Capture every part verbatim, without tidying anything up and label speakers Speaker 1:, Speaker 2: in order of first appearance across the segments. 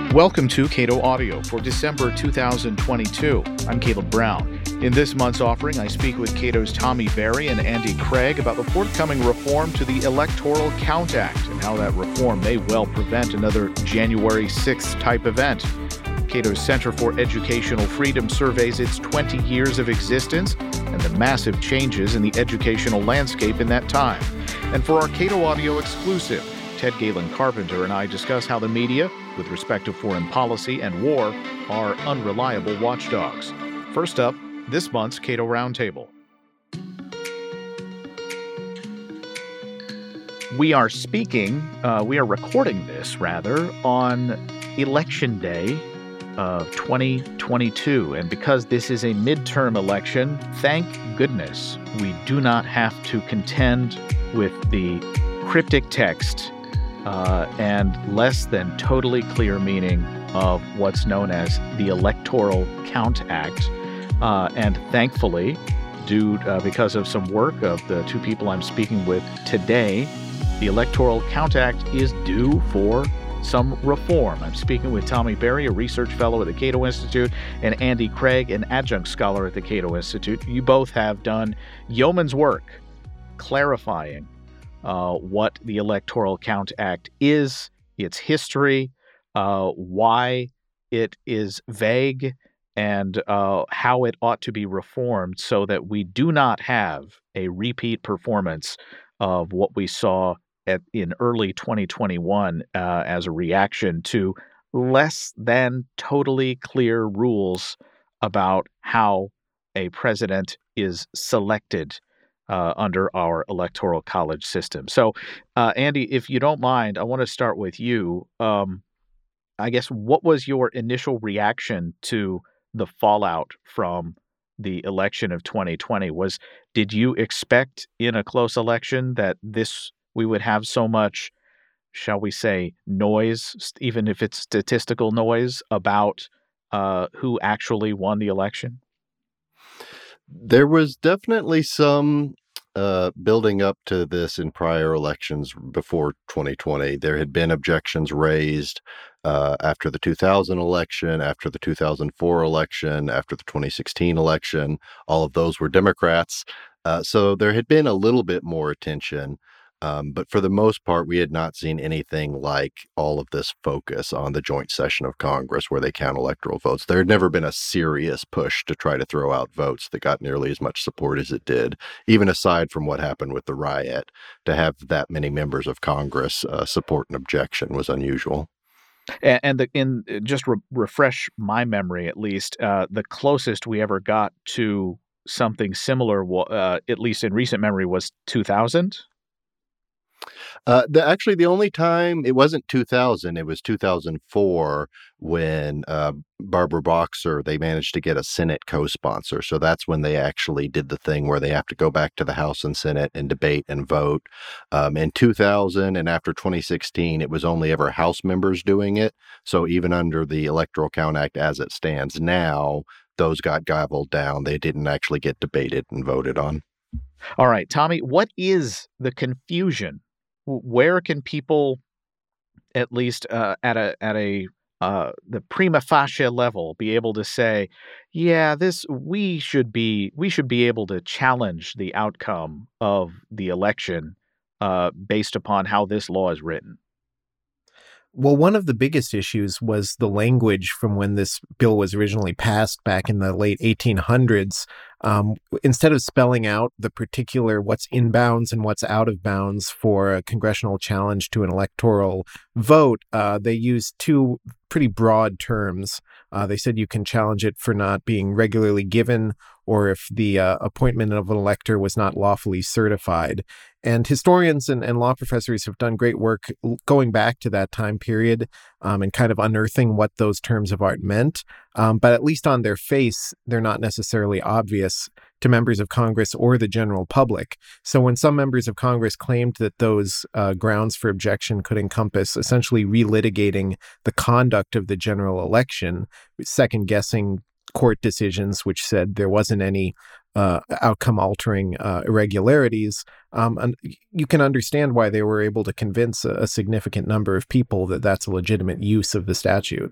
Speaker 1: Welcome to Cato Audio for December two thousand twenty-two. I'm Caleb Brown. In this month's offering, I speak with Cato's Tommy Berry and Andy Craig about the forthcoming reform to the Electoral Count Act and how that reform may well prevent another January sixth type event. Cato's Center for Educational Freedom surveys its twenty years of existence and the massive changes in the educational landscape in that time. And for our Cato Audio exclusive, Ted Galen Carpenter and I discuss how the media, with respect to foreign policy and war, are unreliable watchdogs. First up, this month's Cato Roundtable. We are speaking, uh, we are recording this, rather, on Election Day of twenty twenty-two. And because this is a midterm election, thank goodness we do not have to contend with the cryptic text Uh, and less than totally clear meaning of what's known as the Electoral Count Act. Uh, and thankfully, due uh, because of some work of the two people I'm speaking with today, the Electoral Count Act is due for some reform. I'm speaking with Tommy Berry, a research fellow at the Cato Institute, and Andy Craig, an adjunct scholar at the Cato Institute. You both have done yeoman's work clarifying Uh, what the Electoral Count Act is, its history, uh, why it is vague, and uh, how it ought to be reformed so that we do not have a repeat performance of what we saw at, in early twenty twenty-one uh, as a reaction to less than totally clear rules about how a president is selected Uh, under our electoral college system. So, uh, Andy, if you don't mind, I want to start with you. Um, I guess, what was your initial reaction to the fallout from the election of twenty twenty? Was did you expect in a close election that this we would have so much, shall we say, noise, even if it's statistical noise, about uh, who actually won the election?
Speaker 2: There was definitely some uh, building up to this in prior elections before twenty twenty. There had been objections raised uh, after the two thousand election, after the two thousand four election, after the twenty sixteen election. All of those were Democrats. Uh, so there had been a little bit more attention. Um, but for the most part, we had not seen anything like all of this focus on the joint session of Congress where they count electoral votes. There had never been a serious push to try to throw out votes that got nearly as much support as it did, even aside from what happened with the riot. To have that many members of Congress uh, support an objection was unusual.
Speaker 1: And, and the, in just re- refresh my memory, at least, uh, the closest we ever got to something similar, uh, at least in recent memory, was two thousand.
Speaker 2: Uh, the, actually, the only time it wasn't two thousand, it was two thousand four when uh, Barbara Boxer, they managed to get a Senate co-sponsor. So that's when they actually did the thing where they have to go back to the House and Senate and debate and vote. Um, in two thousand and after twenty sixteen, it was only ever House members doing it. So even under the Electoral Count Act as it stands now, those got gobbled down. They didn't actually get debated and voted on.
Speaker 1: All right, Tommy, what is the confusion? Where can people, at least uh, at a at a uh, the prima facie level, be able to say, yeah, this we should be we should be able to challenge the outcome of the election uh, based upon how this law is written?
Speaker 3: Well, one of the biggest issues was the language from when this bill was originally passed back in the late eighteen hundreds. Um, instead of spelling out the particular what's in bounds and what's out of bounds for a congressional challenge to an electoral vote, uh, they used two pretty broad terms. Uh, they said you can challenge it for not being regularly given, or if the uh, appointment of an elector was not lawfully certified. And historians and, and law professors have done great work going back to that time period um, and kind of unearthing what those terms of art meant. Um, but at least on their face, they're not necessarily obvious to members of Congress or the general public. So when some members of Congress claimed that those uh, grounds for objection could encompass essentially relitigating the conduct of the general election, second-guessing court decisions which said there wasn't any uh, outcome-altering uh, irregularities, um, and you can understand why they were able to convince a, a significant number of people that that's a legitimate use of the statute.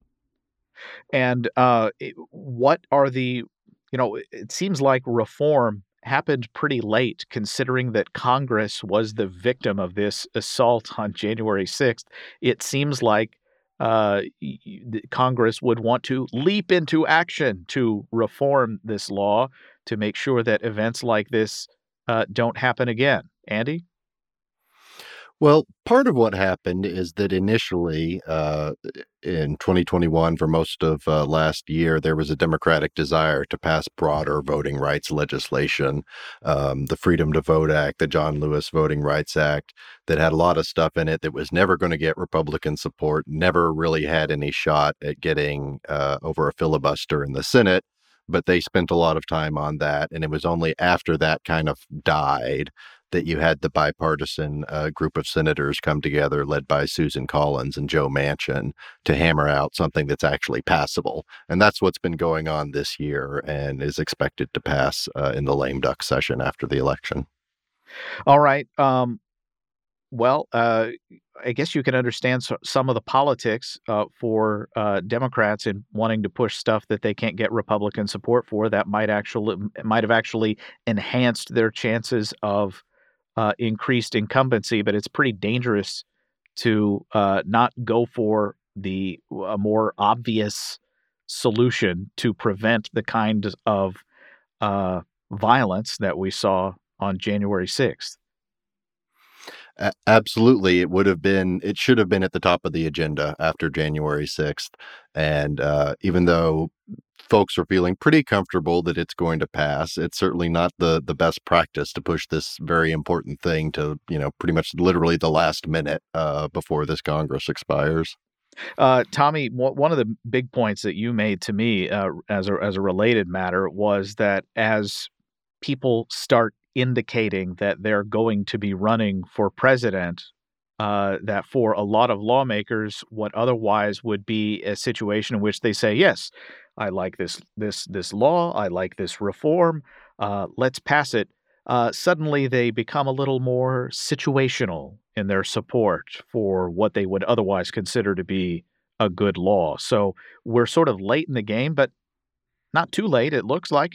Speaker 1: And uh, it- what are the, you know, it it seems like reform happened pretty late, considering that Congress was the victim of this assault on January sixth. It seems like uh, y- y- the Congress would want to leap into action to reform this law to make sure that events like this uh, don't happen again. Andy?
Speaker 2: Well, part of what happened is that initially, uh, in twenty twenty-one, for most of uh, last year, there was a Democratic desire to pass broader voting rights legislation, um, the Freedom to Vote Act, the John Lewis Voting Rights Act, that had a lot of stuff in it that was never going to get Republican support, never really had any shot at getting uh, over a filibuster in the Senate. But they spent a lot of time on that. And it was only after that kind of died that you had the bipartisan uh, group of senators come together, led by Susan Collins and Joe Manchin, to hammer out something that's actually passable. And that's what's been going on this year and is expected to pass uh, in the lame duck session after the election.
Speaker 1: All right. Um, well, uh, I guess you can understand so, some of the politics uh, for uh, Democrats in wanting to push stuff that they can't get Republican support for. That might actually might have actually enhanced their chances of uh, increased incumbency. But it's pretty dangerous to uh, not go for the a more obvious solution to prevent the kind of uh, violence that we saw on January sixth.
Speaker 2: A- absolutely. It would have been, it should have been at the top of the agenda after January sixth. And uh, even though folks are feeling pretty comfortable that it's going to pass, it's certainly not the the best practice to push this very important thing to, you know, pretty much literally the last minute uh, before this Congress expires.
Speaker 1: Uh, Tommy, w- one of the big points that you made to me uh, as a as a related matter was that as people start indicating that they're going to be running for president, uh, that for a lot of lawmakers, what otherwise would be a situation in which they say, "Yes, I like this this this law, I like this reform, uh, let's pass it." Uh, suddenly, they become a little more situational in their support for what they would otherwise consider to be a good law. So we're sort of late in the game, but not too late. It looks like.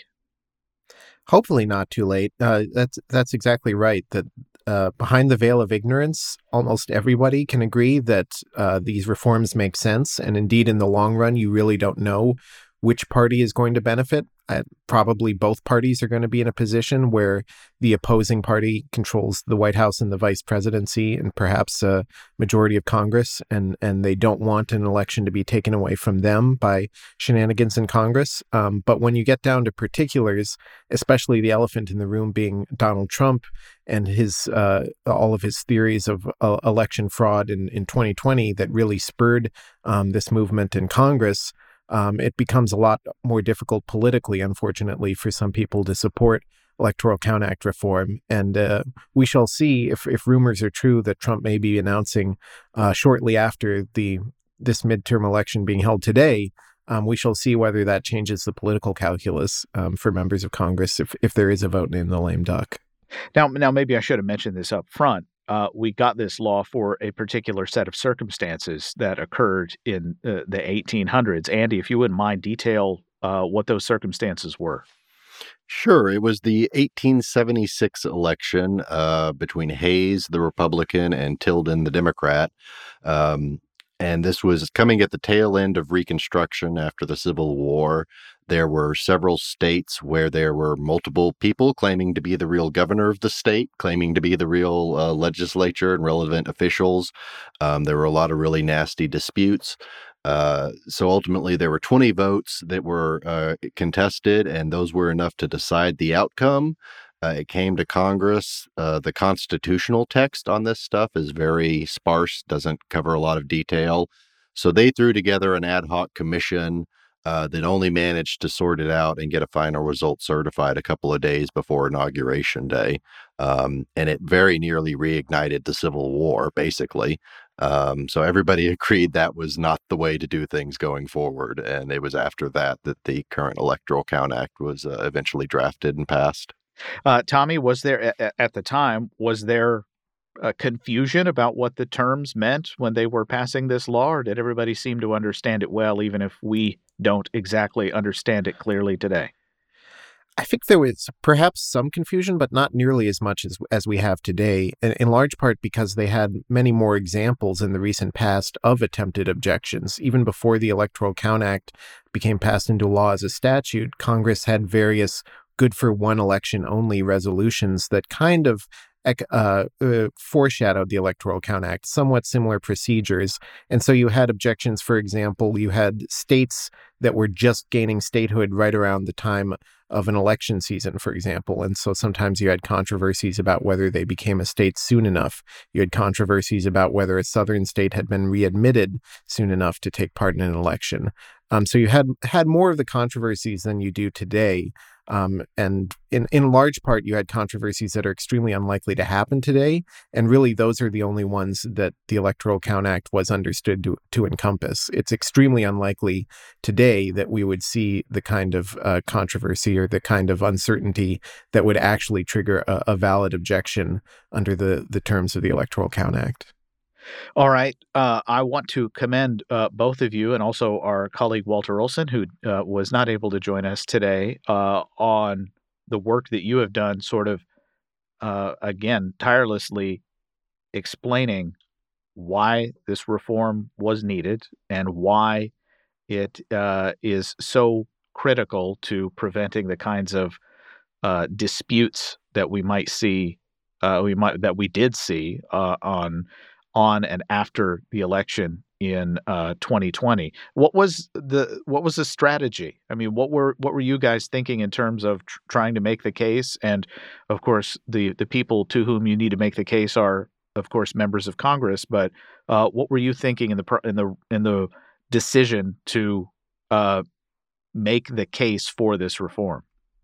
Speaker 3: Hopefully not too late. Uh, that's that's exactly right. That uh, behind the veil of ignorance, almost everybody can agree that uh, these reforms make sense, and indeed, in the long run, you really don't know which party is going to benefit. Uh, probably both parties are going to be in a position where the opposing party controls the White House and the vice presidency and perhaps a majority of Congress, and and they don't want an election to be taken away from them by shenanigans in Congress. Um, but when you get down to particulars, especially the elephant in the room being Donald Trump and his uh, all of his theories of uh, election fraud in, in twenty twenty that really spurred um, this movement in Congress, Um, it becomes a lot more difficult politically, unfortunately, for some people to support Electoral Count Act reform. And uh, we shall see if, if rumors are true that Trump may be announcing uh, shortly after the this midterm election being held today. Um, we shall see whether that changes the political calculus um, for members of Congress if, if there is a vote in the lame duck.
Speaker 1: Now, now maybe I should have mentioned this up front. Uh, we got this law for a particular set of circumstances that occurred in uh, the eighteen hundreds. Andy, if you wouldn't mind, detail uh, what those circumstances were.
Speaker 2: Sure. It was the eighteen seventy-six election uh, between Hayes, the Republican, and Tilden, the Democrat. Um, and this was coming at the tail end of Reconstruction after the Civil War. There were several states where there were multiple people claiming to be the real governor of the state, claiming to be the real uh, legislature and relevant officials. Um, there were a lot of really nasty disputes. Uh, so ultimately, there were twenty votes that were uh, contested, and those were enough to decide the outcome. Uh, it came to Congress. Uh, the constitutional text on this stuff is very sparse, doesn't cover a lot of detail. So they threw together an ad hoc commission uh, that only managed to sort it out and get a final result certified a couple of days before Inauguration Day. Um, and it very nearly reignited the Civil War, basically. Um, so everybody agreed that was not the way to do things going forward. And it was after that that the current Electoral Count Act was uh, eventually drafted and passed.
Speaker 1: Uh, Tommy, was there at, at the time, was there a confusion about what the terms meant when they were passing this law, or did everybody seem to understand it well, even if we don't exactly understand it clearly today?
Speaker 3: I think there was perhaps some confusion, but not nearly as much as as we have today, in, in large part because they had many more examples in the recent past of attempted objections. Even before the Electoral Count Act became passed into law as a statute, Congress had various good for one election only resolutions that kind of uh, uh, foreshadowed the Electoral Count Act, somewhat similar procedures. And so you had objections, for example, you had states that were just gaining statehood right around the time of an election season, for example. And so sometimes you had controversies about whether they became a state soon enough. You had controversies about whether a southern state had been readmitted soon enough to take part in an election. Um, so you had had more of the controversies than you do today. Um, and in, in large part, you had controversies that are extremely unlikely to happen today. And really, those are the only ones that the Electoral Count Act was understood to, to encompass. It's extremely unlikely today that we would see the kind of uh, controversy or the kind of uncertainty that would actually trigger a, a valid objection under the, the terms of the Electoral Count Act.
Speaker 1: All right. Uh, I want to commend uh, both of you and also our colleague Walter Olson, who uh, was not able to join us today, uh, on the work that you have done, sort of, uh, again, tirelessly explaining why this reform was needed and why it uh, is so critical to preventing the kinds of uh, disputes that we might see, uh, we might that we did see uh, on. on and after the election in uh, twenty twenty. What was the what was the strategy? I mean, what were what were you guys thinking in terms of tr- trying to make the case? And of course, the the people to whom you need to make the case are, of course, members of Congress. But uh, what were you thinking in the pro- in the in the decision to uh, make the case for this reform?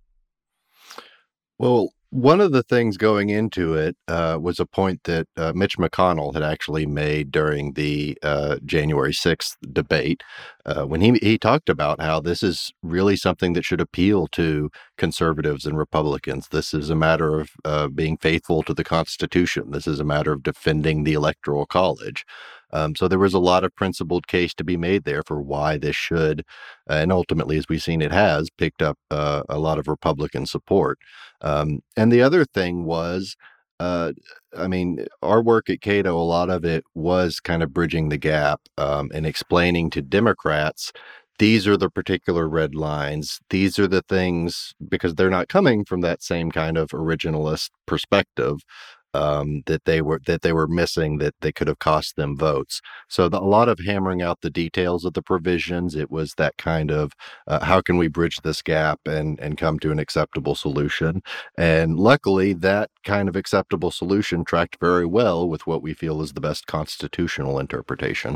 Speaker 2: Well, one of the things going into it uh, was a point that uh, Mitch McConnell had actually made during the uh, January sixth debate uh, when he, he talked about how this is really something that should appeal to conservatives and Republicans. This is a matter of uh, being faithful to the Constitution. This is a matter of defending the Electoral College. Um, so there was a lot of principled case to be made there for why this should, uh, and ultimately, as we've seen, it has picked up uh, a lot of Republican support. Um, and the other thing was, uh, I mean, our work at Cato, a lot of it was kind of bridging the gap um, and explaining to Democrats, these are the particular red lines. These are the things, because they're not coming from that same kind of originalist perspective. Um, that they were that they were missing, that they could have cost them votes. So the, a lot of hammering out the details of the provisions. It was that kind of uh, how can we bridge this gap and and come to an acceptable solution. And luckily, that kind of acceptable solution tracked very well with what we feel is the best constitutional interpretation.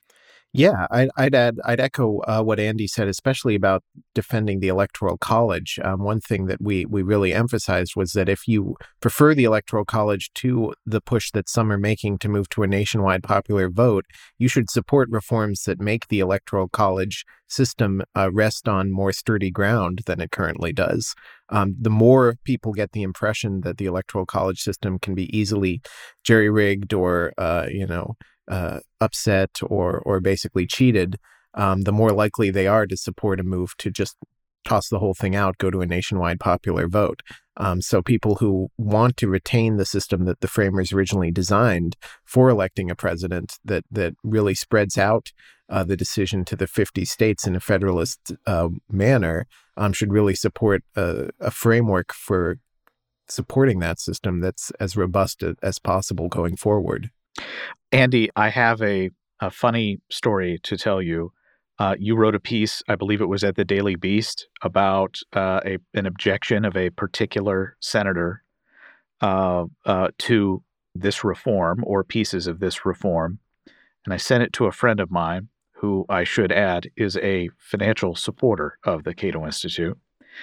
Speaker 3: Yeah, I'd, I'd add, I'd echo uh, what Andy said, especially about defending the Electoral College. Um, one thing that we we really emphasized was that if you prefer the Electoral College to the push that some are making to move to a nationwide popular vote, you should support reforms that make the Electoral College system uh, rest on more sturdy ground than it currently does. Um, the more people get the impression that the Electoral College system can be easily jerry-rigged or, uh, you know, Uh, upset or or basically cheated, um, the more likely they are to support a move to just toss the whole thing out, go to a nationwide popular vote. Um, so people who want to retain the system that the framers originally designed for electing a president that that really spreads out uh, the decision to the fifty states in a federalist uh, manner um, should really support a, a framework for supporting that system that's as robust as possible going forward.
Speaker 1: Andy, I have a, a funny story to tell you. Uh, you wrote a piece, I believe it was at the Daily Beast, about uh, a, an objection of a particular senator uh, uh, to this reform or pieces of this reform. And I sent it to a friend of mine who, I should add, is a financial supporter of the Cato Institute.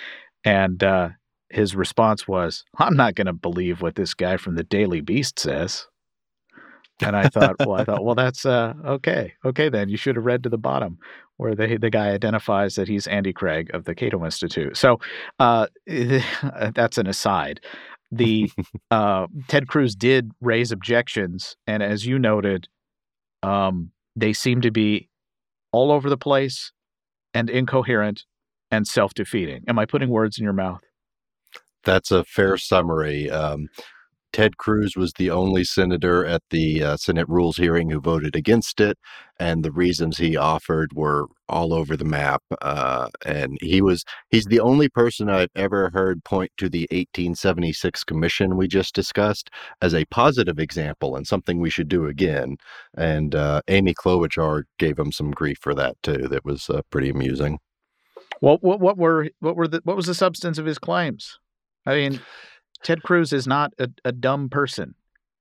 Speaker 1: And uh, his response was, I'm not going to believe what this guy from the Daily Beast says. And I thought, well, I thought, well, that's uh, okay. Okay, then you should have read to the bottom where the the guy identifies that he's Andy Craig of the Cato Institute. So uh, that's an aside. The uh, Ted Cruz did raise objections, and as you noted, um, they seem to be all over the place and incoherent and self-defeating. Am I putting words in your mouth?
Speaker 2: That's a fair summary. Um, Ted Cruz was the only senator at the uh, Senate Rules hearing who voted against it, and the reasons he offered were all over the map. Uh, and he was he's the only person I've ever heard point to the eighteen seventy-six commission we just discussed as a positive example and something we should do again. And uh, Amy Klobuchar gave him some grief for that too. That was uh, pretty amusing.
Speaker 1: Well, what what were what were the what was the substance of his claims? I mean, Ted Cruz is not a, a dumb person.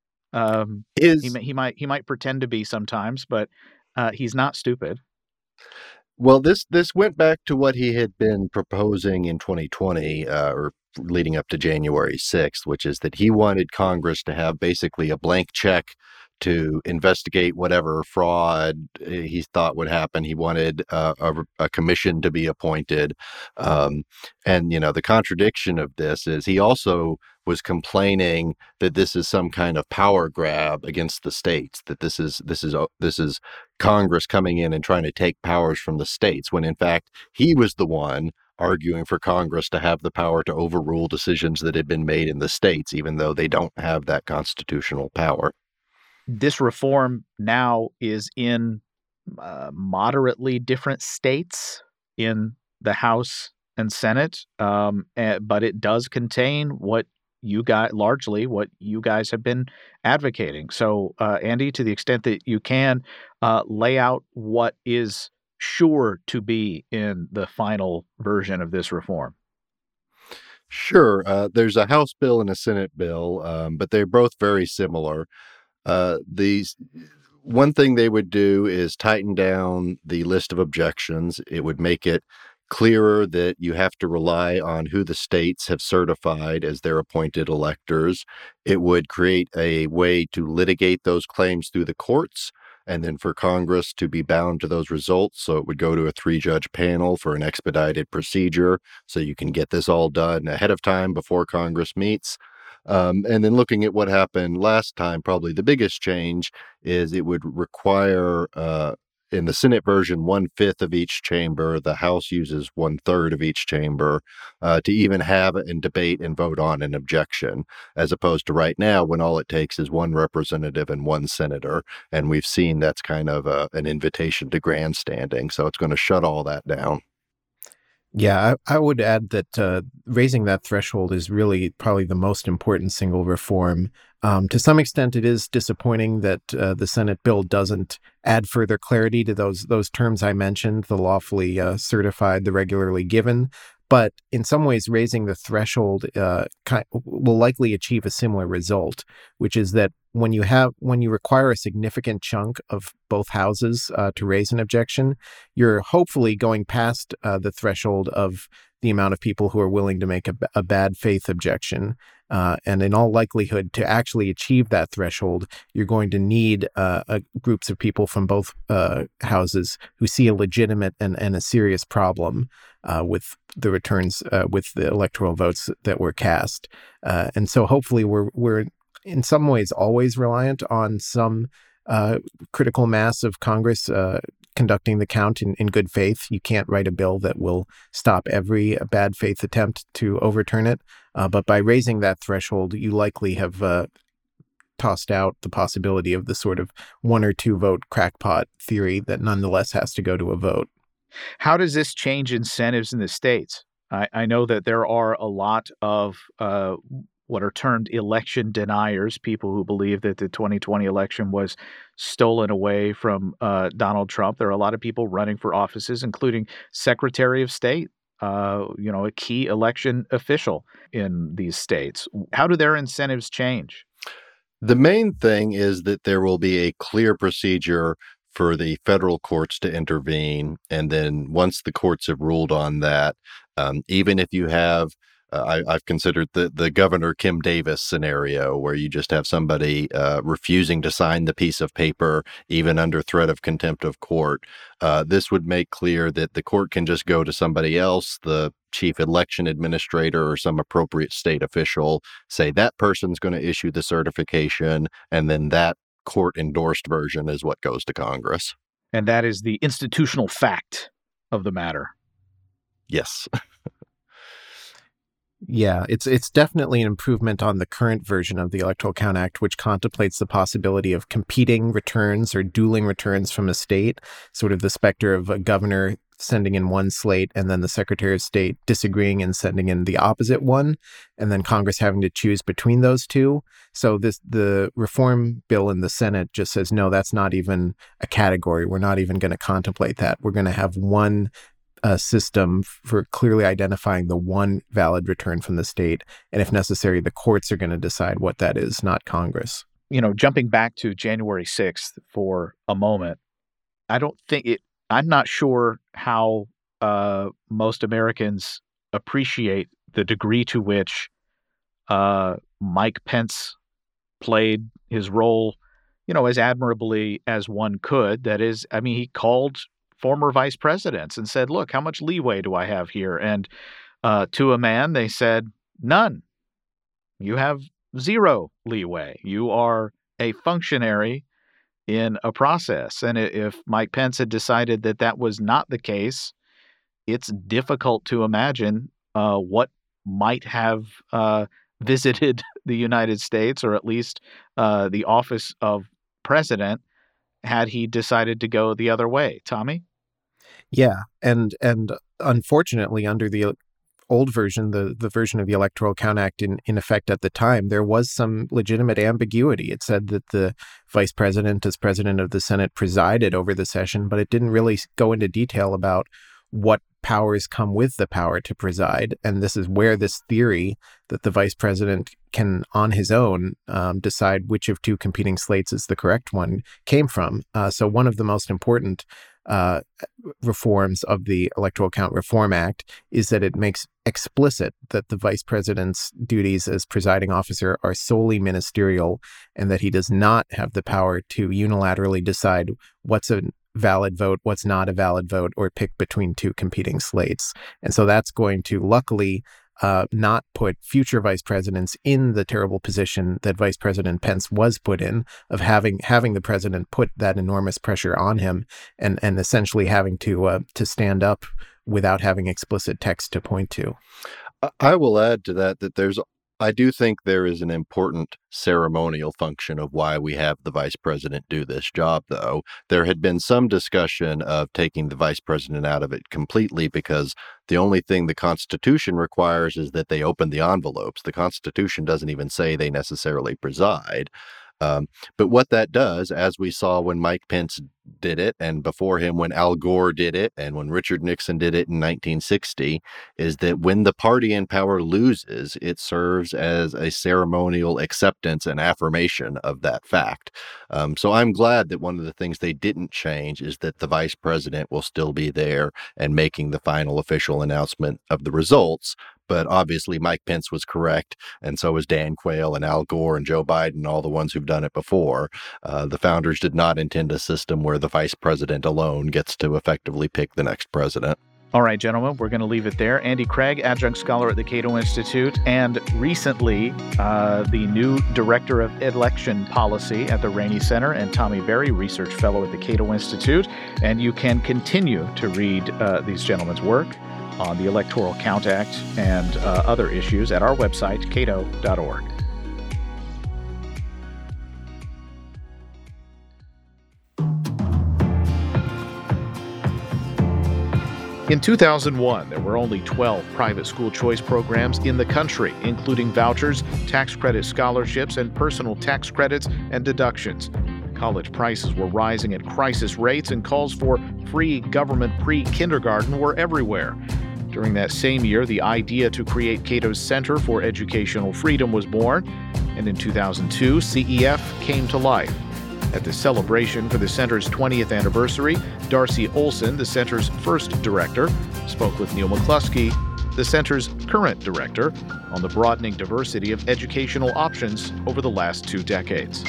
Speaker 1: Um,
Speaker 2: Is
Speaker 1: he, he might he might pretend to be sometimes, but uh, he's not stupid.
Speaker 2: Well, this this went back to what he had been proposing in twenty twenty, uh, or leading up to January sixth, which is that he wanted Congress to have basically a blank check to investigate whatever fraud he thought would happen. He wanted uh, a, a commission to be appointed. Um, and, you know, the contradiction of this is he also was complaining that this is some kind of power grab against the states, that this is this is this is Congress coming in and trying to take powers from the states, when in fact he was the one arguing for Congress to have the power to overrule decisions that had been made in the states, even though they don't have that constitutional power.
Speaker 1: This reform now is in uh, moderately different states in the House and Senate, um, and, but it does contain what you guys, largely what you guys have been advocating. So, uh, Andy, to the extent that you can, uh, lay out what is sure to be in the final version of this reform.
Speaker 2: Sure. Uh, there's a House bill and a Senate bill, um, but they're both very similar. Uh, these one thing they would do is tighten down the list of objections. It would make it clearer that you have to rely on who the states have certified as their appointed electors. It would create a way to litigate those claims through the courts, and then for Congress to be bound to those results. So it would go to a three-judge panel for an expedited procedure, so you can get this all done ahead of time before Congress meets. Um, and then looking at what happened last time, probably the biggest change is it would require, uh, in the Senate version, one-fifth of each chamber. The House uses one-third of each chamber uh, to even have and debate and vote on an objection, as opposed to right now when all it takes is one representative and one senator. And we've seen that's kind of a, an invitation to grandstanding. So it's going to shut all that down.
Speaker 3: Yeah, I, I would add that uh, raising that threshold is really probably the most important single reform. Um, to some extent, it is disappointing that uh, the Senate bill doesn't add further clarity to those those terms I mentioned, the lawfully uh, certified, the regularly given. But in some ways, raising the threshold uh, kind, will likely achieve a similar result, which is that when you have when you require a significant chunk of both houses uh, to raise an objection, you're hopefully going past uh, the threshold of the amount of people who are willing to make a, a bad faith objection. Uh, and in all likelihood, to actually achieve that threshold, you're going to need uh, a, groups of people from both uh, houses who see a legitimate and, and a serious problem uh, with the returns, uh, with the electoral votes that were cast. Uh, and so hopefully we're we're in some ways always reliant on some uh, critical mass of Congress uh, conducting the count in, in good faith. You can't write a bill that will stop every bad faith attempt to overturn it. Uh, but by raising that threshold, you likely have uh, tossed out the possibility of the sort of one or two vote crackpot theory that nonetheless has to go to a vote.
Speaker 1: How does this change incentives in the states? I, I know that there are a lot of uh, what are termed election deniers, people who believe that the twenty twenty election was stolen away from uh, Donald Trump. There are a lot of people running for offices, including Secretary of State, uh, you know, a key election official in these states. How do their incentives change?
Speaker 2: The main thing is that there will be a clear procedure for the federal courts to intervene. And then once the courts have ruled on that, um, even if you have Uh, I, I've considered the, the Governor Kim Davis scenario, where you just have somebody uh, refusing to sign the piece of paper, even under threat of contempt of court. Uh, this would make clear that the court can just go to somebody else, the chief election administrator or some appropriate state official, say that person's going to issue the certification, and then that court-endorsed version is what goes to Congress.
Speaker 1: And that is the institutional fact of the matter.
Speaker 2: Yes.
Speaker 3: Yeah, it's it's definitely an improvement on the current version of the Electoral Count Act, which contemplates the possibility of competing returns or dueling returns from a state, sort of the specter of a governor sending in one slate and then the Secretary of State disagreeing and sending in the opposite one, and then Congress having to choose between those two. So this the reform bill in the Senate just says, no, that's not even a category. We're not even going to contemplate that. We're going to have one a system for clearly identifying the one valid return from the state. And if necessary, the courts are going to decide what that is, not Congress.
Speaker 1: You know, jumping back to January sixth for a moment, I don't think it, I'm not sure how uh, most Americans appreciate the degree to which uh, Mike Pence played his role, you know, as admirably as one could. That is, I mean, he called former vice presidents and said, look, how much leeway do I have here? And uh, to a man, they said, none. You have zero leeway. You are a functionary in a process. And if Mike Pence had decided that that was not the case, it's difficult to imagine uh, what might have uh, visited the United States, or at least uh, the office of president, had he decided to go the other way. Tommy?
Speaker 3: Yeah, and and unfortunately, under the old version, the, the version of the Electoral Count Act in, in effect at the time, there was some legitimate ambiguity. It said that the vice president, as president of the Senate, presided over the session, but it didn't really go into detail about what powers come with the power to preside. And this is where this theory that the vice president can, on his own, um, decide which of two competing slates is the correct one came from. Uh, so one of the most important uh, reforms of the Electoral Count Reform Act is that it makes explicit that the vice president's duties as presiding officer are solely ministerial, and that he does not have the power to unilaterally decide what's a valid vote, what's not a valid vote, or pick between two competing slates. And so that's going to, luckily, uh, not put future vice presidents in the terrible position that Vice President Pence was put in, of having having the president put that enormous pressure on him, and and essentially having to uh, to stand up without having explicit text to point to.
Speaker 2: I will add to that that there's I do think there is an important ceremonial function of why we have the vice president do this job, though. There had been some discussion of taking the vice president out of it completely, because the only thing the Constitution requires is that they open the envelopes. The Constitution doesn't even say they necessarily preside. Um, but what that does, as we saw when Mike Pence did it, and before him when Al Gore did it, and when Richard Nixon did it in nineteen sixty, is that when the party in power loses, it serves as a ceremonial acceptance and affirmation of that fact. Um, so I'm glad that one of the things they didn't change is that the vice president will still be there and making the final official announcement of the results. But obviously, Mike Pence was correct, and so was Dan Quayle and Al Gore and Joe Biden, all the ones who've done it before. Uh, the founders did not intend a system where the vice president alone gets to effectively pick the next president.
Speaker 1: All right, gentlemen, we're going to leave it there. Andy Craig, adjunct scholar at the Cato Institute, and recently uh, the new director of election policy at the Rainey Center, and Tommy Berry, research fellow at the Cato Institute. And you can continue to read uh, these gentlemen's work on the Electoral Count Act and uh, other issues at our website, cato dot org. In two thousand one, there were only twelve private school choice programs in the country, including vouchers, tax credit scholarships, and personal tax credits and deductions. College prices were rising at crisis rates, and calls for free government pre-kindergarten were everywhere. During that same year, the idea to create Cato's Center for Educational Freedom was born, and in two thousand two, C E F came to life. At the celebration for the center's twentieth anniversary, Darcy Olson, the center's first director, spoke with Neil McCluskey the center's current director, on the broadening diversity of educational options over the last two decades.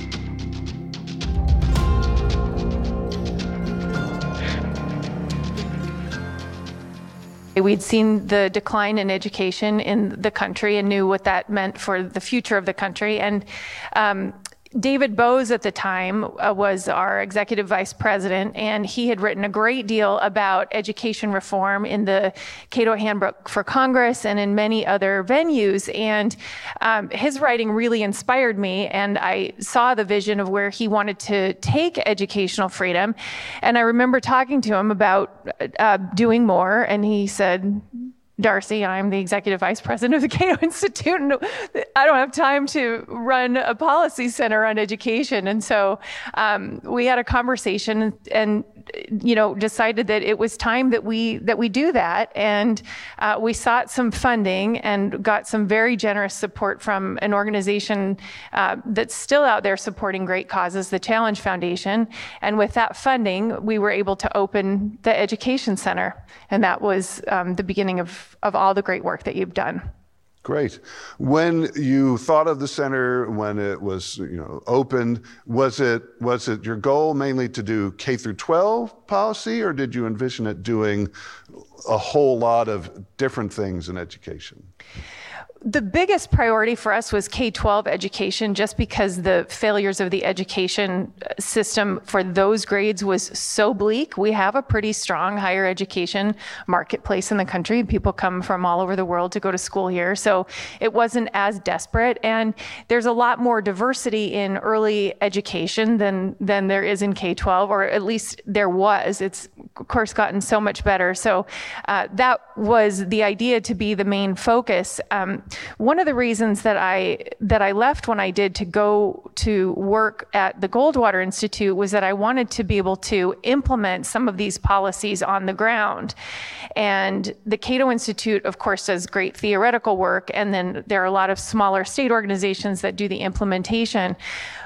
Speaker 4: We'd seen the decline in education in the country and knew what that meant for the future of the country. And um, David Bose at the time uh, was our executive vice president, and he had written a great deal about education reform in the Cato Handbook for Congress and in many other venues. And um, his writing really inspired me, and I saw the vision of where he wanted to take educational freedom. And I remember talking to him about uh, doing more, and he said, Darcy, I'm the executive vice president of the Cato Institute, and I don't have time to run a policy center on education. And so um, we had a conversation and, you know, decided that it was time that we that we do that. And uh, we sought some funding and got some very generous support from an organization uh, that's still out there supporting great causes, the Challenge Foundation. And with that funding, we were able to open the Education Center. And that was um, the beginning of, of all the great work that you've done.
Speaker 5: Great. When you thought of the center, when it was, you know, opened, was it was it your goal mainly to do K through twelve policy, or did you envision it doing a whole lot of different things in education?
Speaker 4: The biggest priority for us was K twelve education, just because the failures of the education system for those grades was so bleak. We have a pretty strong higher education marketplace in the country. People come from all over the world to go to school here, so it wasn't as desperate. And there's a lot more diversity in early education than than there is in K twelve, or at least there was. It's, of course, gotten so much better. So uh, that was the idea, to be the main focus. Um, One of the reasons that I that I left when I did to go to work at the Goldwater Institute was that I wanted to be able to implement some of these policies on the ground. And the Cato Institute, of course, does great theoretical work, and then there are a lot of smaller state organizations that do the implementation.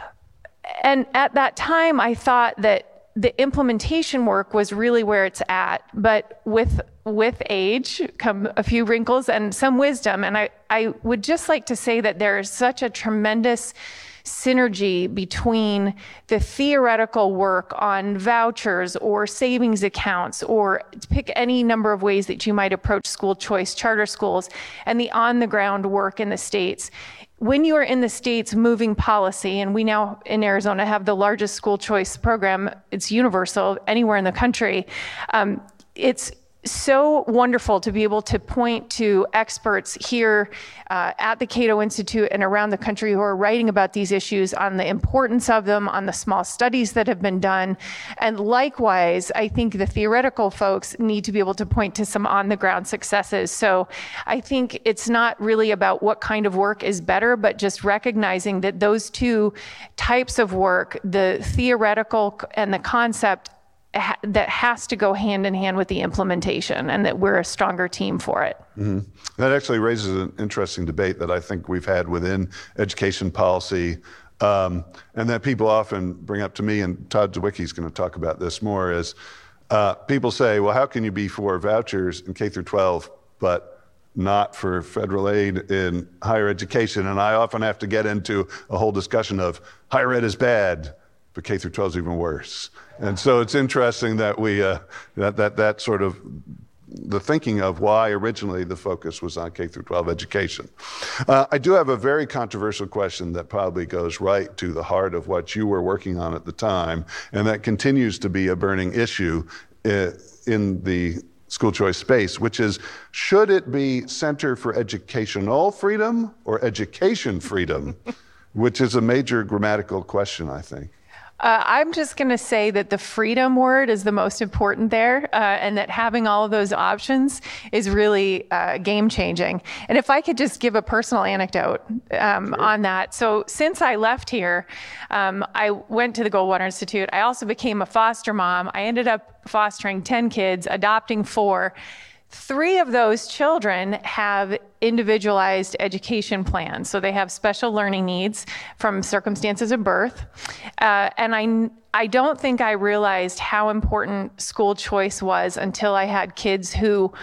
Speaker 4: And at that time, I thought that the implementation work was really where it's at, but with with age come a few wrinkles and some wisdom. And I, I would just like to say that there is such a tremendous synergy between the theoretical work on vouchers or savings accounts, or pick any number of ways that you might approach school choice, charter schools, and the on-the-ground work in the states. When you are in the states moving policy, and we now in Arizona have the largest school choice program, it's universal anywhere in the country, um, it's so wonderful to be able to point to experts here uh, at the Cato Institute and around the country who are writing about these issues, on the importance of them, on the small studies that have been done. And likewise, I think the theoretical folks need to be able to point to some on-the-ground successes. So I think it's not really about what kind of work is better, but just recognizing that those two types of work, the theoretical and the concept, that has to go hand in hand with the implementation, and that we're a stronger team for it.
Speaker 5: Mm-hmm. That actually raises an interesting debate that I think we've had within education policy, um, and that people often bring up to me, and Todd Zywicki is going to talk about this more, is uh, people say, well, how can you be for vouchers in K through twelve, but not for federal aid in higher education? And I often have to get into a whole discussion of higher ed is bad, but K through twelve is even worse. And so it's interesting that we, uh, that, that, that sort of, the thinking of why originally the focus was on K through twelve education. Uh, I do have a very controversial question that probably goes right to the heart of what you were working on at the time, and that continues to be a burning issue uh, in the school choice space, which is, should it be Center for Educational Freedom or Education Freedom, which is a major grammatical question, I think.
Speaker 4: Uh, I'm just going to say that the freedom word is the most important there, uh, and that having all of those options is really uh, game-changing. And if I could just give a personal anecdote um, sure. on that. So since I left here, um, I went to the Goldwater Institute. I also became a foster mom. I ended up fostering ten kids, adopting four. Three of those children have individualized education plans. So they have special learning needs from circumstances of birth. Uh, and I, I don't think I realized how important school choice was until I had kids who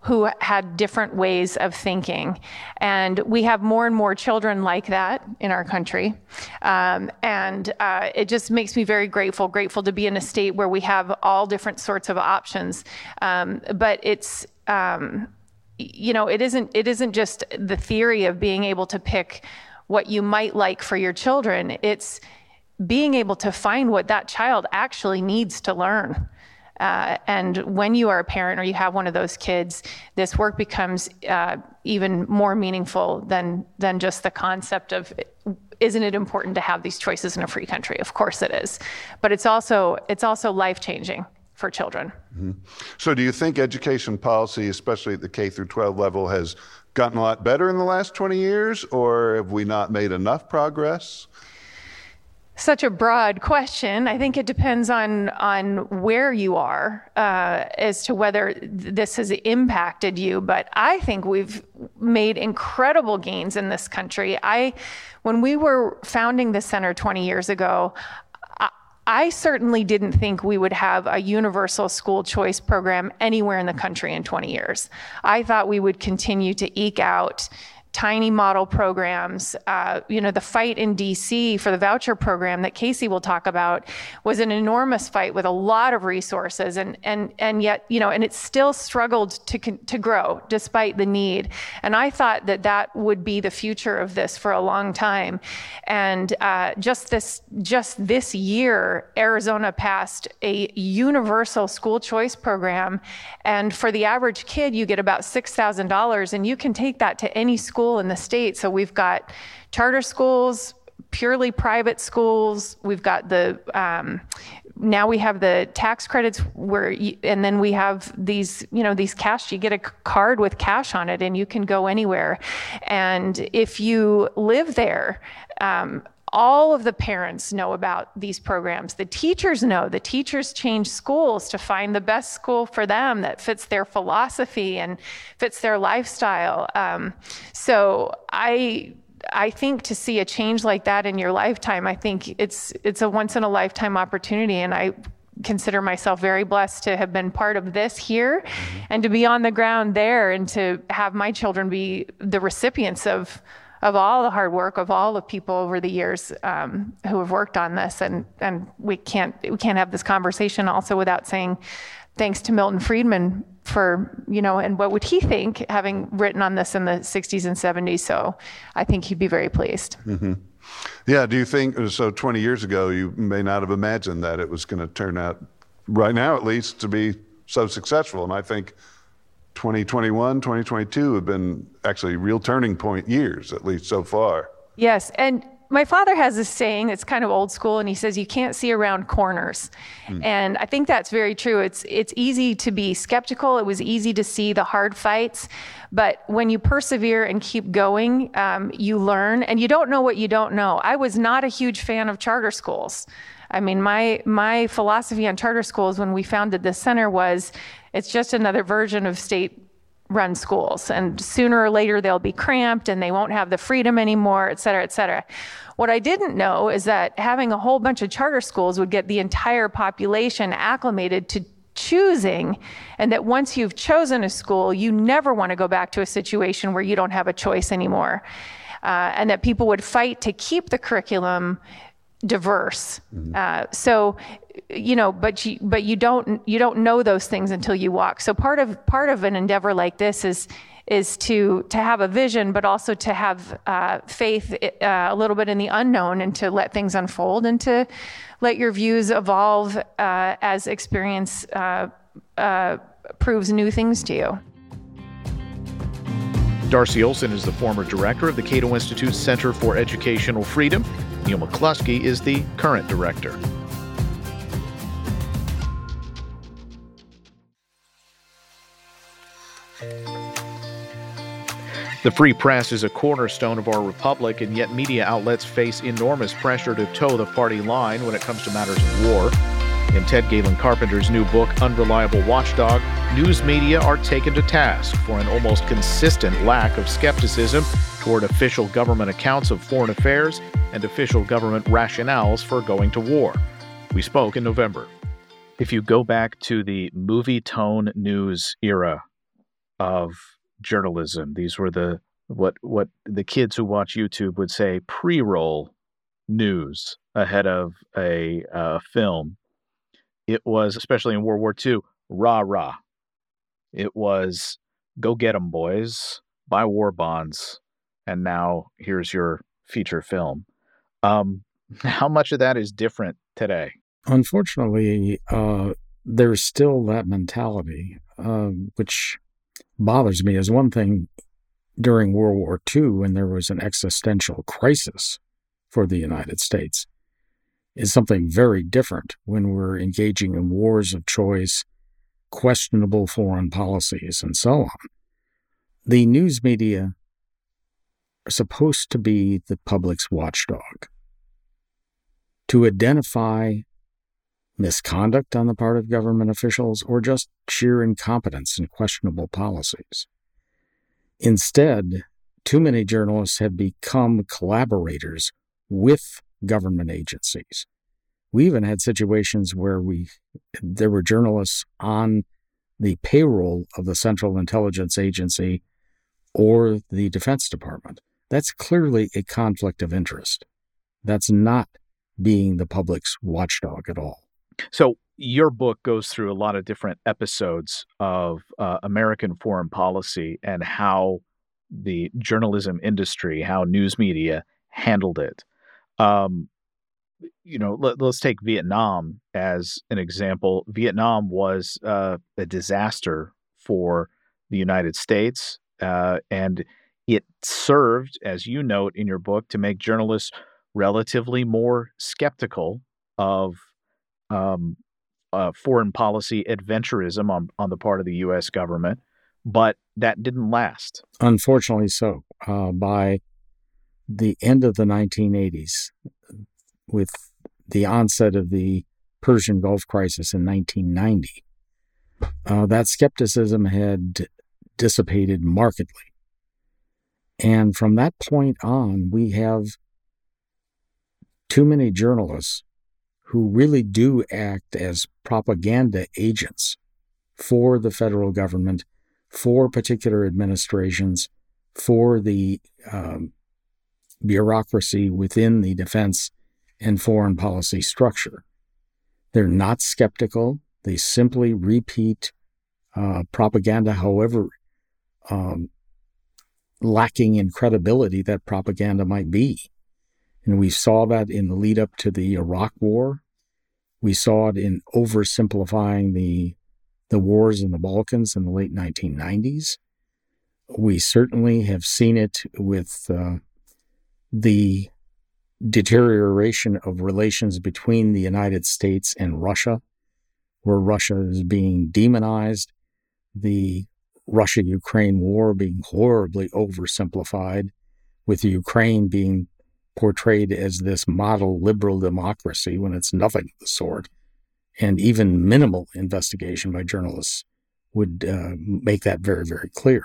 Speaker 4: who had different ways of thinking. And we have more and more children like that in our country. Um, and uh, it just makes me very grateful, grateful to be in a state where we have all different sorts of options. Um, but it's, um, you know, it isn't, it isn't just the theory of being able to pick what you might like for your children. It's being able to find what that child actually needs to learn. Uh, and when you are a parent or you have one of those kids, this work becomes uh, even more meaningful than than just the concept of, isn't it important to have these choices in a free country? Of course it is, but it's also it's also life-changing for children.
Speaker 5: Mm-hmm. So, do you think education policy, especially at the K through twelve level, has gotten a lot better in the last twenty years, or have we not made enough progress?
Speaker 4: Such a broad question. I think it depends on on where you are uh, as to whether this has impacted you. But I think we've made incredible gains in this country. I, when we were founding the center twenty years ago, I, I certainly didn't think we would have a universal school choice program anywhere in the country in twenty years. I thought we would continue to eke out tiny model programs. Uh, you know, the fight in D C for the voucher program that Casey will talk about was an enormous fight with a lot of resources, and and and yet, you know, and it still struggled to to grow despite the need. And I thought that that would be the future of this for a long time. And uh, just this just this year, Arizona passed a universal school choice program, and for the average kid, you get about six thousand dollars, and you can take that to any school in the state. So we've got charter schools, purely private schools. We've got the, um, now we have the tax credits where, you, and then we have these, you know, these cash, you get a card with cash on it and you can go anywhere. And if you live there, um, all of the parents know about these programs. The teachers know. The teachers change schools to find the best school for them that fits their philosophy and fits their lifestyle. Um, so I I think to see a change like that in your lifetime, I think it's it's a once in a lifetime opportunity, and I consider myself very blessed to have been part of this here, mm-hmm. and to be on the ground there, and to have my children be the recipients of of all the hard work of all the people over the years um, who have worked on this. And, and we can't we can't have this conversation also without saying thanks to Milton Friedman for, you know, and what would he think, having written on this in the sixties and seventies. So I think he'd be very pleased.
Speaker 5: Mm-hmm. Yeah, do you think, so twenty years ago, you may not have imagined that it was going to turn out, right now at least, to be so successful. And I think twenty twenty-one, twenty twenty-two have been actually real turning point years, at least so far.
Speaker 4: Yes, and my father has this saying that's kind of old school, and he says, you can't see around corners. Mm. And I think that's very true. It's it's easy to be skeptical. It was easy to see the hard fights. But when you persevere and keep going, um, you learn, and you don't know what you don't know. I was not a huge fan of charter schools. I mean, my my philosophy on charter schools when we founded this center was, it's just another version of state-run schools, and sooner or later they'll be cramped and they won't have the freedom anymore, et cetera, et cetera. What I didn't know is that having a whole bunch of charter schools would get the entire population acclimated to choosing, and that once you've chosen a school, you never want to go back to a situation where you don't have a choice anymore, uh, and that people would fight to keep the curriculum diverse. Mm-hmm. Uh, so, you know, but you, but you don't, you don't know those things until you walk. So part of, part of an endeavor like this is, is to, to have a vision, but also to have uh, faith uh, a little bit in the unknown, and to let things unfold, and to let your views evolve uh, as experience uh, uh, proves new things to you.
Speaker 1: Darcy Olsen is the former director of the Cato Institute's Center for Educational Freedom. Neil McCluskey is the current director. The free press is a cornerstone of our republic, and yet media outlets face enormous pressure to toe the party line when it comes to matters of war. In Ted Galen Carpenter's new book, Unreliable Watchdog, news media are taken to task for an almost consistent lack of skepticism toward official government accounts of foreign affairs and official government rationales for going to war. We spoke in November. If you go back to the movie tone news era, of journalism. These were the what what the kids who watch YouTube would say pre-roll news ahead of a uh, film. It was, especially in World War Two, rah rah. It was go get 'em, boys, buy war bonds, and now here's your feature film. Um, how much of that is different today?
Speaker 6: Unfortunately, uh, there's still that mentality, uh, which bothers me. As one thing during World War Two, when there was an existential crisis for the United States, is something very different when we're engaging in wars of choice, questionable foreign policies, and so on. The news media are supposed to be the public's watchdog, to identify misconduct on the part of government officials or just sheer incompetence and questionable policies. Instead, too many journalists have become collaborators with government agencies. We even had situations where we there were journalists on the payroll of the Central Intelligence Agency or the Defense Department. That's clearly a conflict of interest. That's not being the public's watchdog at all.
Speaker 1: So your book goes through a lot of different episodes of uh, American foreign policy and how the journalism industry, how news media handled it. Um, you know, let, let's take Vietnam as an example. Vietnam was uh, a disaster for the United States, uh, and it served, as you note in your book, to make journalists relatively more skeptical of um, uh, foreign policy adventurism on, on the part of the U S government, but that didn't last.
Speaker 6: Unfortunately so. Uh, by the end of the nineteen eighties, with the onset of the Persian Gulf crisis in nineteen ninety, uh, that skepticism had dissipated markedly. And from that point on, we have too many journalists who really do act as propaganda agents for the federal government, for particular administrations, for the um, bureaucracy within the defense and foreign policy structure. They're not skeptical. They simply repeat uh, propaganda, however um, lacking in credibility that propaganda might be. And we saw that in the lead up to the Iraq War. We saw it in oversimplifying the, the wars in the Balkans in the late nineteen nineties. We certainly have seen it with uh, the deterioration of relations between the United States and Russia, where Russia is being demonized, the Russia-Ukraine war being horribly oversimplified, with Ukraine being portrayed as this model liberal democracy when it's nothing of the sort. And even minimal investigation by journalists would uh, make that very, very clear.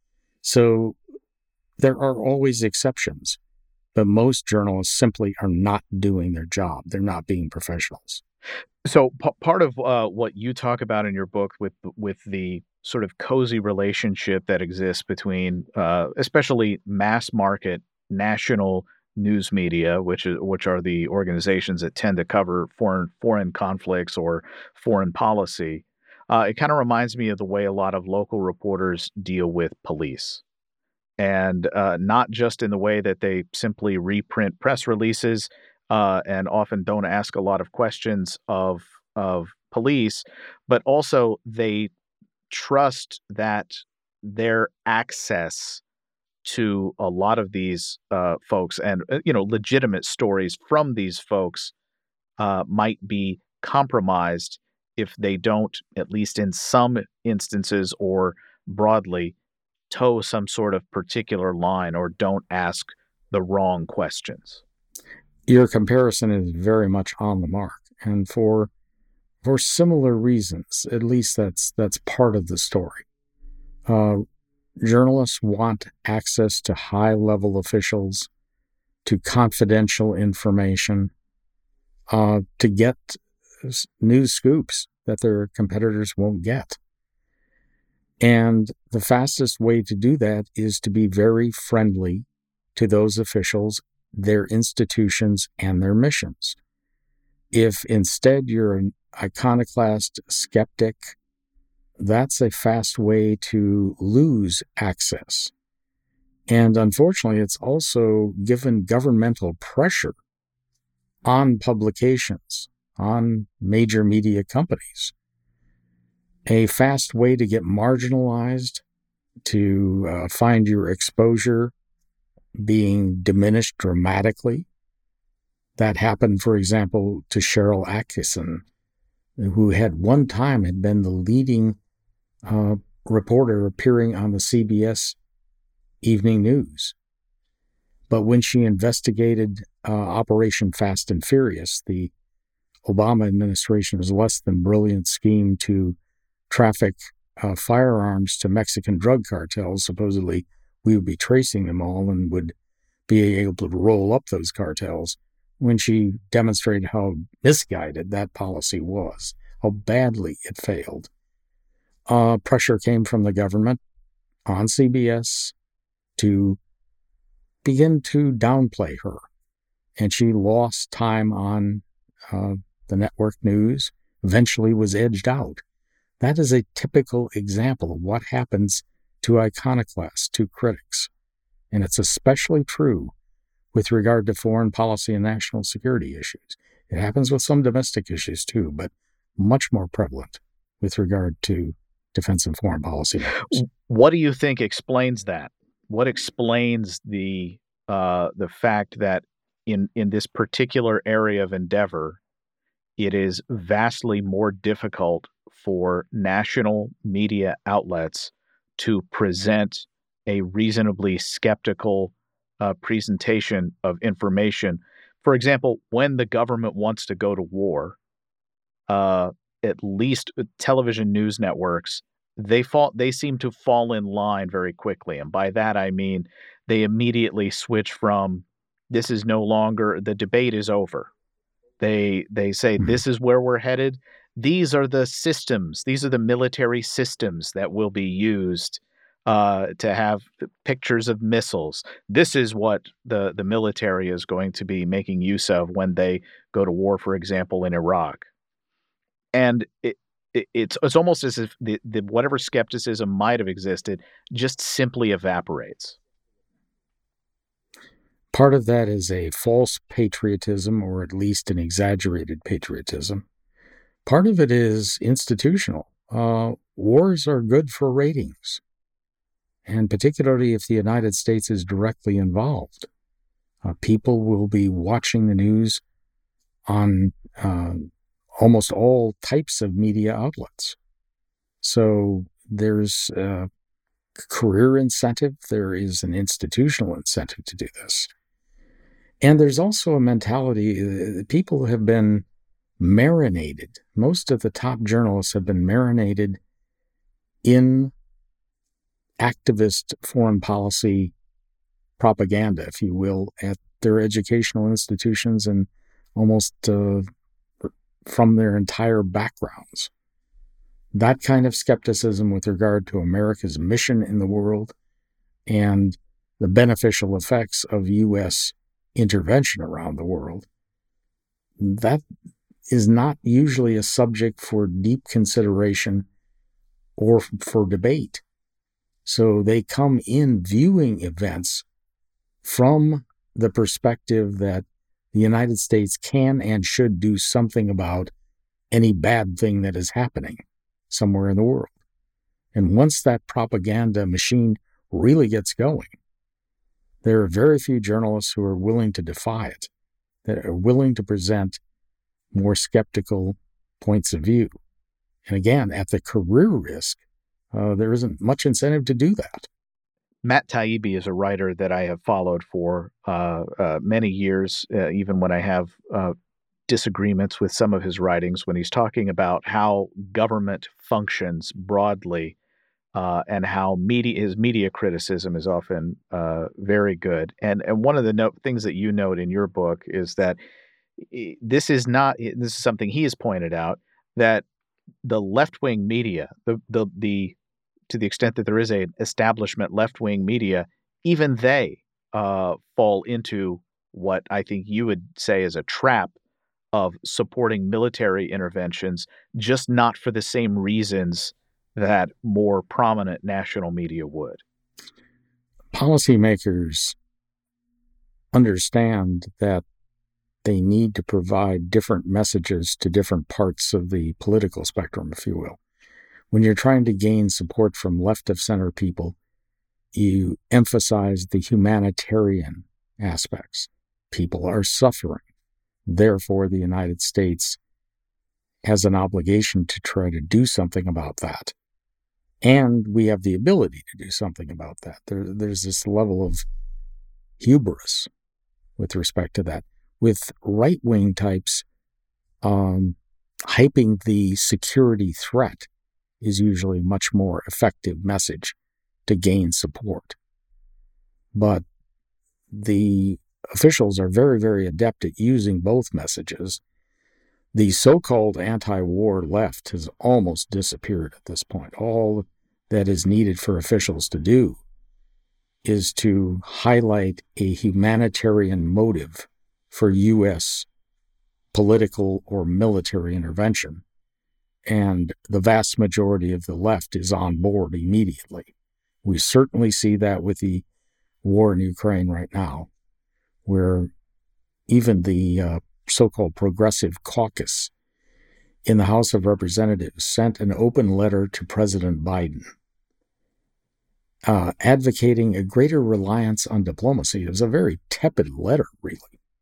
Speaker 6: So there are always exceptions, but most journalists simply are not doing their job. They're not being professionals.
Speaker 1: So p- part of uh, what you talk about in your book with with the sort of cozy relationship that exists between uh, especially mass market national news media, which is which are the organizations that tend to cover foreign foreign conflicts or foreign policy. Uh, it kind of reminds me of the way a lot of local reporters deal with police. And uh, not just in the way that they simply reprint press releases uh, and often don't ask a lot of questions of of police, but also they trust that their access to a lot of these uh, folks and uh, you know legitimate stories from these folks uh, might be compromised if they don't, at least in some instances or broadly, toe some sort of particular line or don't ask the wrong questions.
Speaker 6: Your comparison is very much on the mark, and for for similar reasons. At least that's that's part of the story. Uh, journalists want access to high-level officials, to confidential information, uh, to get news scoops that their competitors won't get. And the fastest way to do that is to be very friendly to those officials, their institutions, and their missions. If instead you're an iconoclast skeptic, that's a fast way to lose access. And unfortunately, it's also given governmental pressure on publications, on major media companies. A fast way to get marginalized, to uh, find your exposure being diminished dramatically. That happened, for example, to Cheryl Atkinson, who had one time had been the leading uh, reporter appearing on the C B S Evening News. But when she investigated uh, Operation Fast and Furious, the Obama administration's less than brilliant scheme to traffic uh, firearms to Mexican drug cartels, supposedly we would be tracing them all and would be able to roll up those cartels, when she demonstrated how misguided that policy was, how badly it failed. Uh, pressure came from the government on C B S to begin to downplay her, and she lost time on uh, the network news, eventually was edged out. That is a typical example of what happens to iconoclasts, to critics, and it's especially true with regard to foreign policy and national security issues. It happens with some domestic issues too, but much more prevalent with regard to defense and foreign policy matters.
Speaker 1: What do you think explains that? What explains the uh, the fact that in in this particular area of endeavor, it is vastly more difficult for national media outlets to present a reasonably skeptical uh, presentation of information? For example, when the government wants to go to war, uh, at least television news networks, they fall, they seem to fall in line very quickly. And by that, I mean, they immediately switch from, this is no longer, the debate is over. They, they say, mm-hmm. This is where we're headed. These are the systems. These are the military systems that will be used uh, to have pictures of missiles. This is what the, the military is going to be making use of when they go to war, for example, in Iraq. And it, it, it's it's almost as if the, the whatever skepticism might have existed just simply evaporates.
Speaker 6: Part of that is a false patriotism, or at least an exaggerated patriotism. Part of it is institutional. Uh, wars are good for ratings, and particularly if the United States is directly involved. Uh, people will be watching the news on uh, almost all types of media outlets. So there's a career incentive, there is an institutional incentive to do this. And there's also a mentality that people have been marinated. Most of the top journalists have been marinated in activist foreign policy propaganda, if you will, at their educational institutions and almost uh, from their entire backgrounds. That kind of skepticism with regard to America's mission in the world and the beneficial effects of U S intervention around the world, that is not usually a subject for deep consideration or for debate. So they come in viewing events from the perspective that the United States can and should do something about any bad thing that is happening somewhere in the world. And once that propaganda machine really gets going, there are very few journalists who are willing to defy it, that are willing to present more skeptical points of view. And again, at the career risk, uh, there isn't much incentive to do that.
Speaker 1: Matt Taibbi is a writer that I have followed for uh, uh, many years, uh, even when I have uh, disagreements with some of his writings, when he's talking about how government functions broadly uh, and how media, his media criticism is often uh, very good. And and one of the no- things that you note in your book is that this is not, this is something he has pointed out, that the left-wing media, the the the to the extent that there is an establishment left-wing media, even they uh, fall into what I think you would say is a trap of supporting military interventions, just not for the same reasons that more prominent national media would.
Speaker 6: Policymakers understand that they need to provide different messages to different parts of the political spectrum, if you will. When you're trying to gain support from left-of-center people, you emphasize the humanitarian aspects. People are suffering. Therefore, the United States has an obligation to try to do something about that. And we have the ability to do something about that. There, there's this level of hubris with respect to that. With right-wing types, um, hyping the security threat is usually a much more effective message to gain support. But the officials are very, very adept at using both messages. The so-called anti-war left has almost disappeared at this point. All that is needed for officials to do is to highlight a humanitarian motive for U S political or military intervention. And the vast majority of the left is on board immediately. We certainly see that with the war in Ukraine right now, where even the uh, so-called Progressive Caucus in the House of Representatives sent an open letter to President Biden uh, advocating a greater reliance on diplomacy. It was a very tepid letter, really.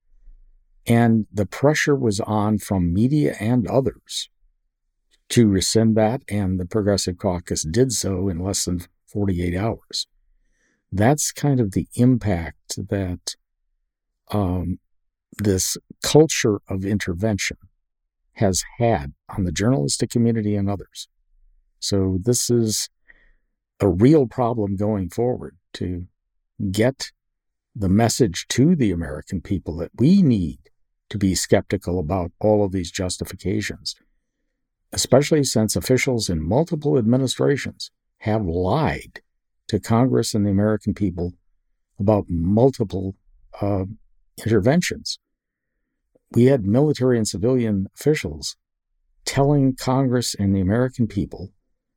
Speaker 6: And the pressure was on from media and others to rescind that, and the Progressive Caucus did so in less than forty-eight hours. That's kind of the impact that um, this culture of intervention has had on the journalistic community and others. So this is a real problem going forward, to get the message to the American people that we need to be skeptical about all of these justifications, especially since officials in multiple administrations have lied to Congress and the American people about multiple uh, interventions. We had military and civilian officials telling Congress and the American people,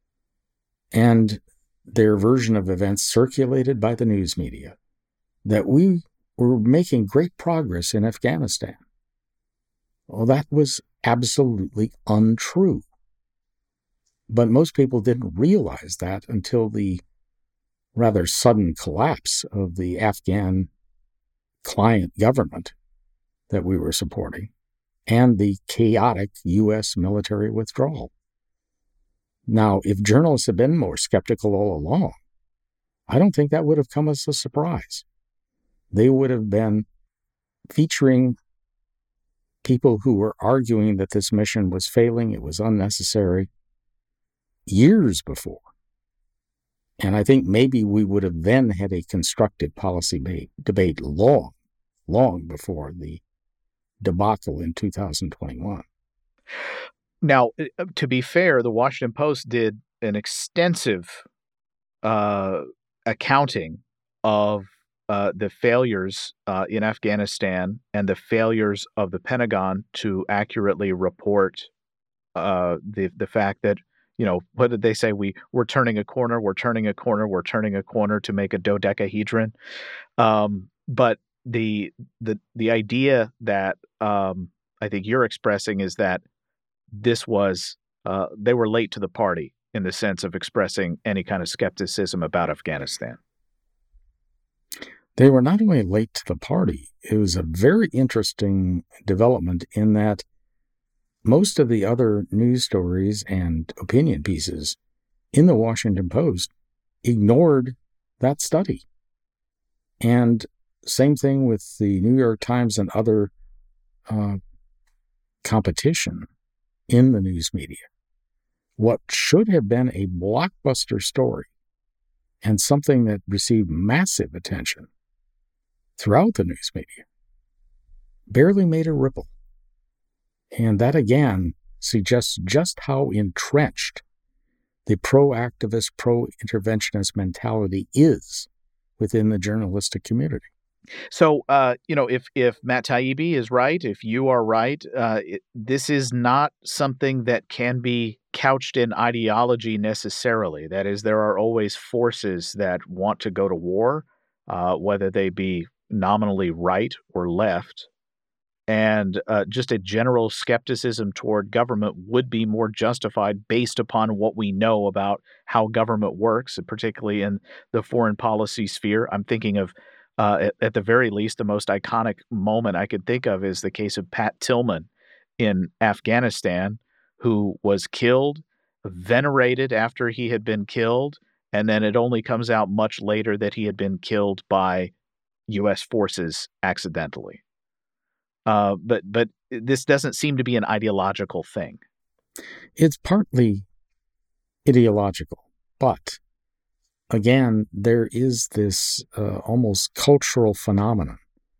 Speaker 6: and their version of events circulated by the news media, that we were making great progress in Afghanistan. Well, that was absolutely untrue. But most people didn't realize that until the rather sudden collapse of the Afghan client government that we were supporting and the chaotic U S military withdrawal. Now, if journalists had been more skeptical all along, I don't think that would have come as a surprise. They would have been featuring people who were arguing that this mission was failing, it was unnecessary, years before. And I think maybe we would have then had a constructive policy debate, debate long, long before the debacle in two thousand twenty-one.
Speaker 1: Now, to be fair, the Washington Post did an extensive uh, accounting of uh, the failures uh, in Afghanistan and the failures of the Pentagon to accurately report uh, the the fact that, you know, what did they say? We, we're turning a corner, we're turning a corner, we're turning a corner to make a dodecahedron. Um, but the the the idea that um, I think you're expressing is that this was, uh, they were late to the party in the sense of expressing any kind of skepticism about Afghanistan.
Speaker 6: They were not only late to the party, it was a very interesting development in that most of the other news stories and opinion pieces in the Washington Post ignored that study. And same thing with the New York Times and other uh, competition in the news media. What should have been a blockbuster story and something that received massive attention throughout the news media barely made a ripple. And that, again, suggests just how entrenched the pro-activist, pro-interventionist mentality is within the journalistic community.
Speaker 1: So, uh, you know, if if Matt Taibbi is right, if you are right, uh, it, this is not something that can be couched in ideology necessarily. That is, there are always forces that want to go to war, uh, whether they be nominally right or left. And uh, just a general skepticism toward government would be more justified based upon what we know about how government works, particularly in the foreign policy sphere. I'm thinking of, uh, at, at the very least, the most iconic moment I could think of is the case of Pat Tillman in Afghanistan, who was killed, venerated after he had been killed, and then it only comes out much later that he had been killed by U S forces accidentally. Uh, but but this doesn't seem to be an ideological thing.
Speaker 6: It's partly ideological, but again, there is this uh, almost cultural phenomenon.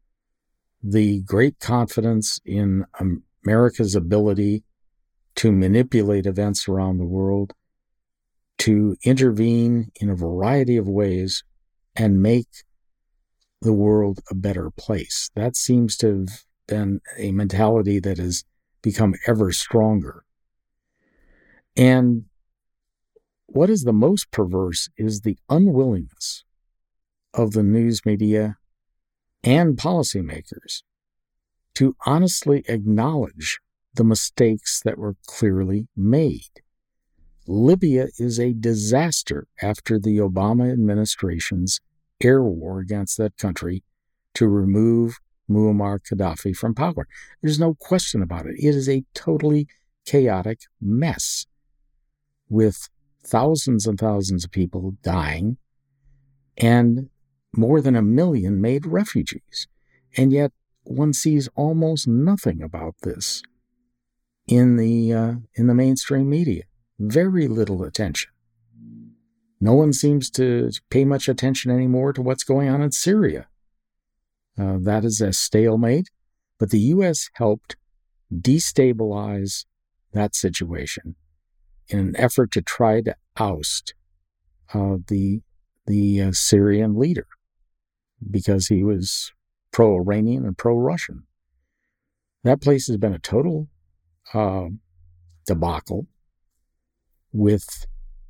Speaker 6: The great confidence in America's ability to manipulate events around the world, to intervene in a variety of ways and make the world a better place. That seems to have been a mentality that has become ever stronger. And what is the most perverse is the unwillingness of the news media and policymakers to honestly acknowledge the mistakes that were clearly made. Libya is a disaster after the Obama administration's air war against that country to remove Muammar Gaddafi from power. There's no question about it. It is a totally chaotic mess with thousands and thousands of people dying and more than a million made refugees. And yet one sees almost nothing about this in the uh, in the mainstream media. Very little attention. No one seems to pay much attention anymore to what's going on in Syria. Uh, that is a stalemate, but the U S helped destabilize that situation in an effort to try to oust uh, the the uh, Syrian leader because he was pro-Iranian and pro-Russian. That place has been a total uh, debacle with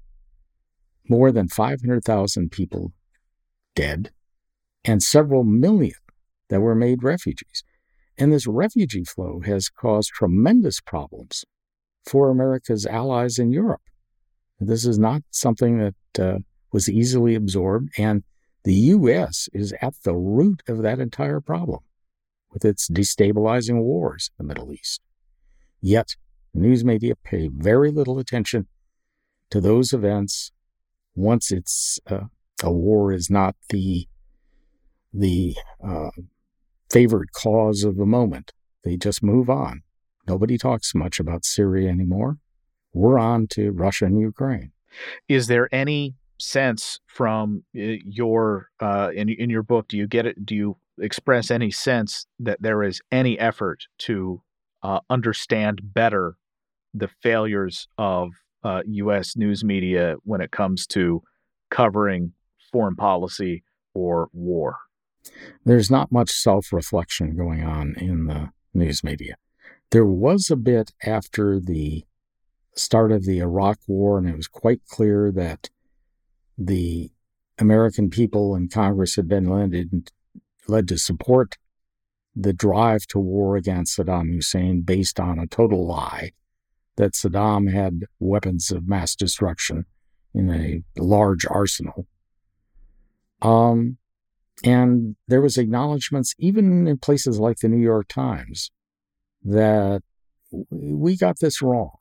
Speaker 6: more than five hundred thousand people dead and several million that were made refugees. And this refugee flow has caused tremendous problems for America's allies in Europe. This is not something that uh, was easily absorbed, and the U S is at the root of that entire problem with its destabilizing wars in the Middle East. Yet, news media pay very little attention to those events once it's uh, a war is not the the uh, favored cause of the moment. They just move on. Nobody talks much about Syria anymore. We're on to Russia and Ukraine.
Speaker 1: Is there any sense from your uh, in in your book? Do you get it? Do you express any sense that there is any effort to uh, understand better the failures of uh, U S news media when it comes to covering foreign policy or war?
Speaker 6: There's not much self-reflection going on in the news media. There was a bit after the start of the Iraq War, and it was quite clear that the American people and Congress had been led, led to support the drive to war against Saddam Hussein based on a total lie that Saddam had weapons of mass destruction in a large arsenal. Um, and there was acknowledgments, even in places like the New York Times, that we got this wrong.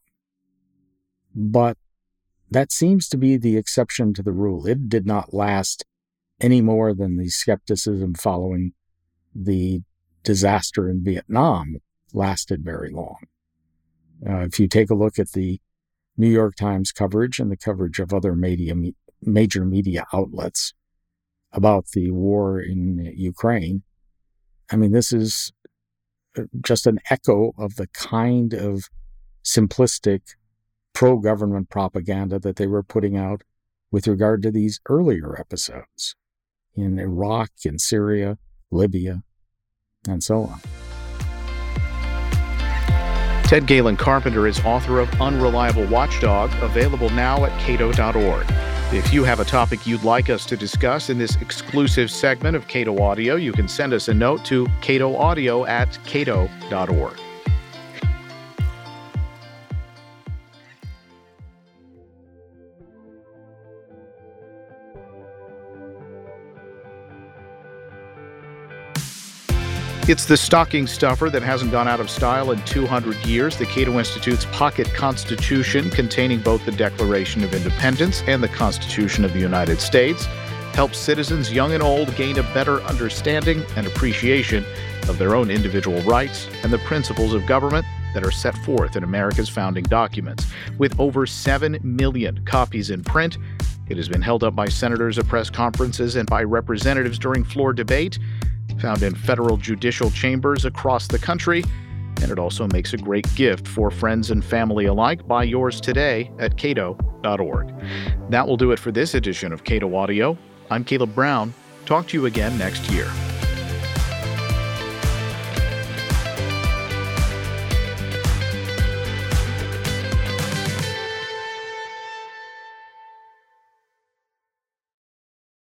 Speaker 6: But that seems to be the exception to the rule. It did not last any more than the skepticism following the disaster in Vietnam lasted very long. Uh, if you take a look at the New York Times coverage and the coverage of other media, major media outlets about the war in Ukraine, I mean, this is just an echo of the kind of simplistic pro-government propaganda that they were putting out with regard to these earlier episodes in Iraq, in Syria, Libya, and so on.
Speaker 1: Ted Galen Carpenter is author of Unreliable Watchdog, available now at cato dot org. If you have a topic you'd like us to discuss in this exclusive segment of Cato Audio, you can send us a note to catoaudio at cato dot org. It's the stocking stuffer that hasn't gone out of style in two hundred years, the Cato Institute's pocket constitution containing both the Declaration of Independence and the Constitution of the United States helps citizens young and old gain a better understanding and appreciation of their own individual rights and the principles of government that are set forth in America's founding documents. With over seven million copies in print, it has been held up by senators at press conferences and by representatives during floor debate, found in federal judicial chambers across the country, and it also makes a great gift for friends and family alike. Buy yours today at cato dot org. That will do it for this edition of Cato Audio. I'm Caleb Brown. Talk to you again next year.